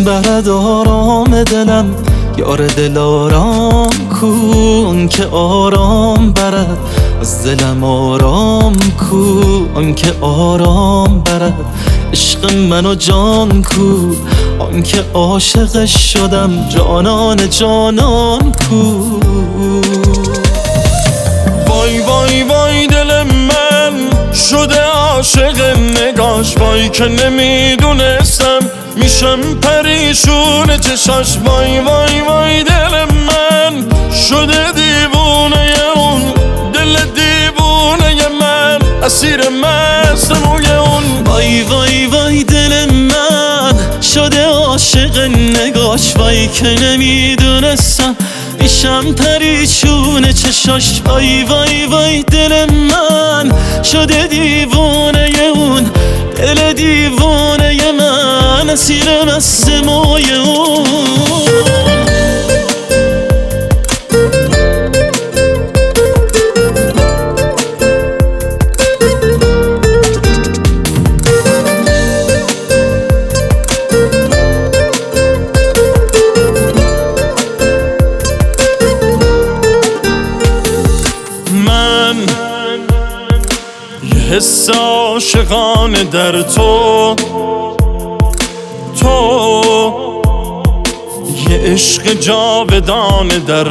برد آرام دلم، یار دل آرام کو که آرام برد از دلم، آرام کو که آرام برد عشق من و جان کو که عاشقش شدم، جانان جانان کو. وای وای وای دل من شده عاشق نگاش، وای که نمیدونستم میشم پریشون چشاش. وای وای وای دل من شده دیوونه اون، دل دیوونه من اسیر مست موی اون. وای وای وای دل من شده عاشق نگاش، وای که نمیدونستم میشم پریشون چشاش. وای وای وای دل من شده دیوونه اون، دل دیوونه من اسیر مست موی اون. حس عاشقانه در تو یه عشق جاودانه در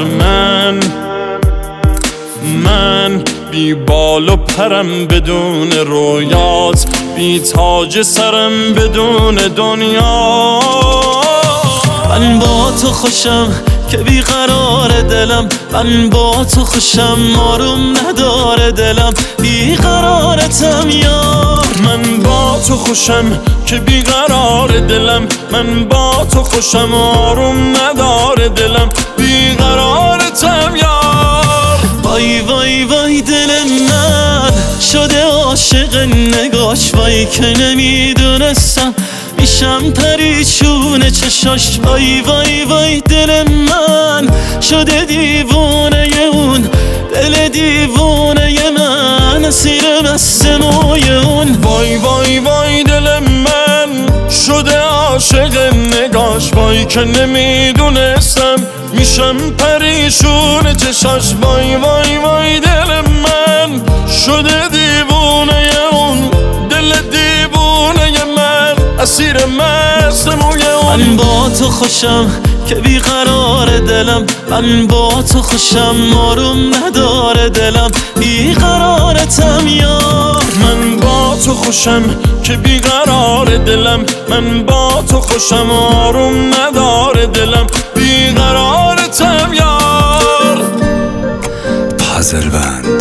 من بی بال و پرم بدون رویات، بی تاج سرم بدون دنیا. من با تو خوشم که بیقرار دلم، من با تو خوشم آروم نداره دلم، بیقرارتم یار. من با تو خوشم که بیقرار دلم، من با تو خوشم آروم نداره دلم، بیقرارتم یار. وای وای وای دل من شده عاشق نگاش، وای که نمیدونستم میشم پریشون چشاش. وای وای وای دل من شده دیوونه اون، دل دیوونه من اسیر مست موی اون. وای وای وای دل من شده عاشق نگاش، وای که نمیدونستم میشم پریشون چشاش. وای وای وای دل من شده دیوونه اون، دل دیوونه من اسیر مست موی اون. من با تو خوشم که بیقرار دلم، من با تو خوشم آروم نداره دلم، بیقرارتم یار. من با تو خوشم که بیقرار دلم، من با تو خوشم آروم نداره دلم، بیقرارتم یار. پازل بند